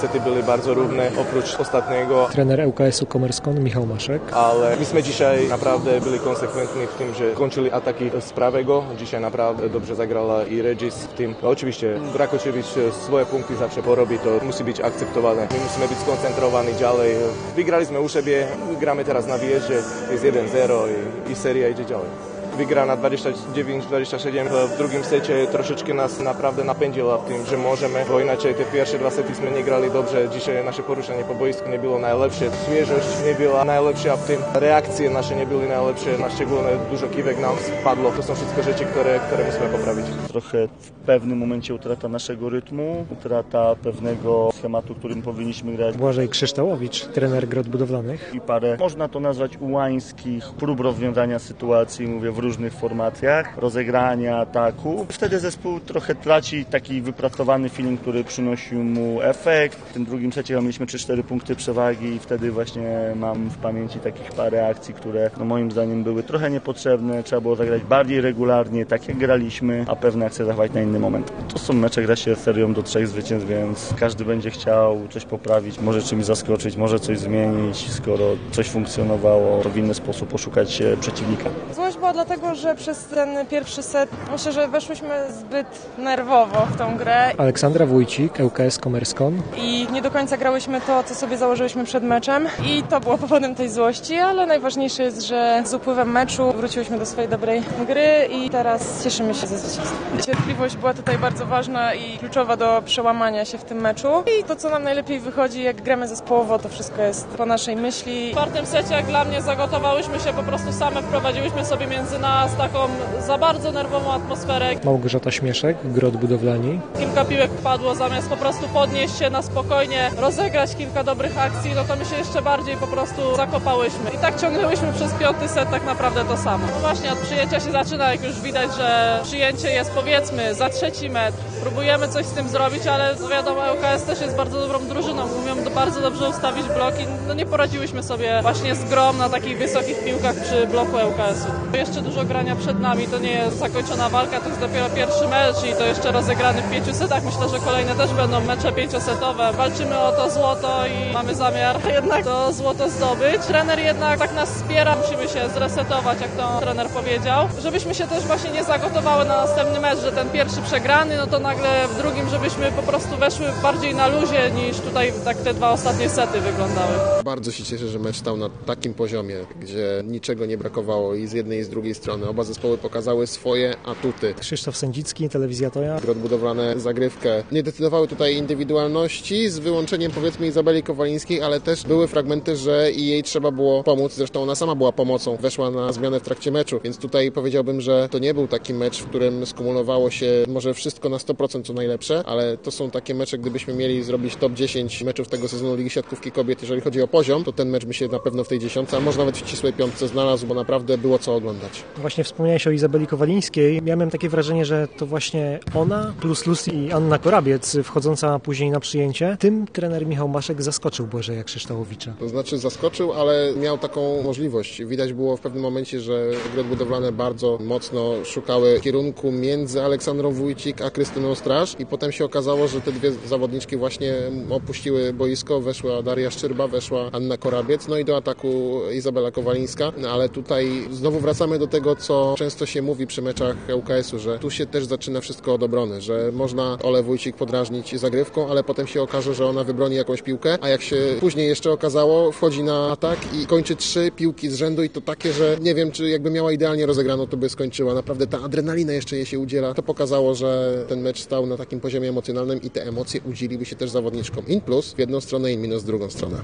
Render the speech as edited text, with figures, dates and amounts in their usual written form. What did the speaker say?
sety były bardzo równe, oprócz ostatniego. Trener ŁKS-u Kommerskon Michał Maszek. Ale my dzisiaj naprawdę byli konsekwentni w tym, że kończyli ataki z prawego. Dzisiaj naprawdę dobrze zagrała i Regis w tym. Oczywiście Drakočević swoje punkty zawsze porobi, to musi być akceptowane. My musimy być skoncentrowani dalej. Wygraliśmy u siebie, gramy teraz na wyjeździe, jest 1-0 i seria idzie dalej. Wygrana 29-27 w drugim secie troszeczkę nas naprawdę napędziła w tym, że możemy, bo inaczej te pierwsze dwa sety my nie grali dobrze. Dzisiaj nasze poruszenie po boisku nie było najlepsze, świeżość nie była najlepsza w tym, reakcje nasze nie były najlepsze, na szczególnie dużo kiwek nam spadło. To są wszystko rzeczy, które musimy poprawić. Trochę w pewnym momencie utrata naszego rytmu, utrata pewnego schematu, którym powinniśmy grać. Błażej Krzysztołowicz, trener Grot Budowlanych. I parę, można to nazwać ułańskich prób rozwiązania sytuacji, mówię, w różnych formacjach, rozegrania, ataku. Wtedy zespół trochę traci taki wypracowany feeling, który przynosił mu efekt. W tym drugim secie mieliśmy 3-4 punkty przewagi i wtedy właśnie mam w pamięci takich parę akcji, które moim zdaniem były trochę niepotrzebne. Trzeba było zagrać bardziej regularnie, tak jak graliśmy, a pewne akcje zachować na inny moment. To są mecze, gra się serią do 3 zwycięstw, więc każdy będzie chciał coś poprawić, może czymś zaskoczyć, może coś zmienić. Skoro coś funkcjonowało, to w inny sposób poszukać przeciwnika. Złość była dlatego, że przez ten pierwszy set myślę, że weszłyśmy zbyt nerwowo w tą grę. Aleksandra Wójcik, ŁKS Kommerskon. I nie do końca grałyśmy to, co sobie założyłyśmy przed meczem i to było powodem tej złości, ale najważniejsze jest, że z upływem meczu wróciłyśmy do swojej dobrej gry i teraz cieszymy się ze zwycięstwa. Cierpliwość była tutaj bardzo ważna i kluczowa do przełamania się w tym meczu i to, co nam najlepiej wychodzi, jak gramy zespołowo, to wszystko jest po naszej myśli. W czwartym secie, jak dla mnie, zagotowałyśmy się po prostu same, wprowadziłyśmy sobie między nas taką za bardzo nerwową atmosferę. Małgorzata Śmieszek, Grot Budowlani. Kilka piłek wpadło, zamiast po prostu podnieść się na spokojnie, rozegrać kilka dobrych akcji, no to my się jeszcze bardziej po prostu zakopałyśmy. I tak ciągnęłyśmy przez piąty set tak naprawdę to samo. No właśnie, od przyjęcia się zaczyna, jak już widać, że przyjęcie jest powiedzmy za trzeci metr. Próbujemy coś z tym zrobić, ale no wiadomo, ŁKS też jest bardzo dobrą drużyną, umią bardzo dobrze ustawić bloki. No nie poradziłyśmy sobie właśnie z grom na takich wysokich piłkach przy bloku ŁKS-u. Jeszcze dużo grania przed nami, to nie jest zakończona walka, to jest dopiero pierwszy mecz i to jeszcze rozegrany w 5 setach. Myślę, że kolejne też będą mecze 5-setowe. Walczymy o to złoto i mamy zamiar jednak to złoto zdobyć. Trener jednak tak nas wspiera, musimy się zresetować, jak to trener powiedział, żebyśmy się też właśnie nie zagotowały na następny mecz, że ten pierwszy przegrany, no to nagle w drugim, żebyśmy po prostu weszły bardziej na luzie niż tutaj tak te dwa ostatnie sety wyglądały. Bardzo się cieszę, że mecz stał na takim poziomie, gdzie niczego nie brakowało i z jednej i z drugiej strony. Oba zespoły pokazały swoje atuty. Krzysztof Sędzicki, Telewizja Toja. Grot Budowlane zagrywkę. Nie decydowały tutaj indywidualności, z wyłączeniem powiedzmy Izabeli Kowalińskiej, ale też były fragmenty, że i jej trzeba było pomóc. Zresztą ona sama była pomocą. Weszła na zmianę w trakcie meczu, więc tutaj powiedziałbym, że to nie był taki mecz, w którym skumulowało się może wszystko na 100% co najlepsze, ale to są takie mecze, gdybyśmy mieli zrobić top 10 meczów tego sezonu Ligi Siatkówki Kobiet, jeżeli chodzi o poziom, to ten mecz by się na pewno w tej 10, a może nawet w ścisłej piątce znalazł, bo naprawdę było co oglądać. Właśnie wspomniałeś o Izabeli Kowalińskiej. Ja miałem takie wrażenie, że to właśnie ona plus Lucy i Anna Korabiec wchodząca później na przyjęcie. Tym trener Michał Maszek zaskoczył Błażeja Krzysztołowicza. To znaczy zaskoczył, ale miał taką możliwość. Widać było w pewnym momencie, że Grot Budowlane bardzo mocno szukały kierunku między Aleksandrą Wójcik a Krystyną Straż i potem się okazało, że te dwie zawodniczki właśnie opuściły boisko. Weszła Daria Szczyrba, weszła Anna Korabiec, no i do ataku Izabela Kowalińska. No, ale tutaj znowu wracamy do tego, co często się mówi przy meczach ŁKS-u, że tu się też zaczyna wszystko od obrony, że można Olę Wójcik podrażnić zagrywką, ale potem się okaże, że ona wybroni jakąś piłkę, a jak się później jeszcze okazało, wchodzi na atak i kończy 3 piłki z rzędu i to takie, że nie wiem, czy jakby miała idealnie rozegraną, to by skończyła. Naprawdę ta adrenalina jeszcze jej się udziela. To pokazało, że ten mecz stał na takim poziomie emocjonalnym i te emocje udzieliły się też zawodniczkom. In plus w jedną stronę, in minus w drugą stronę.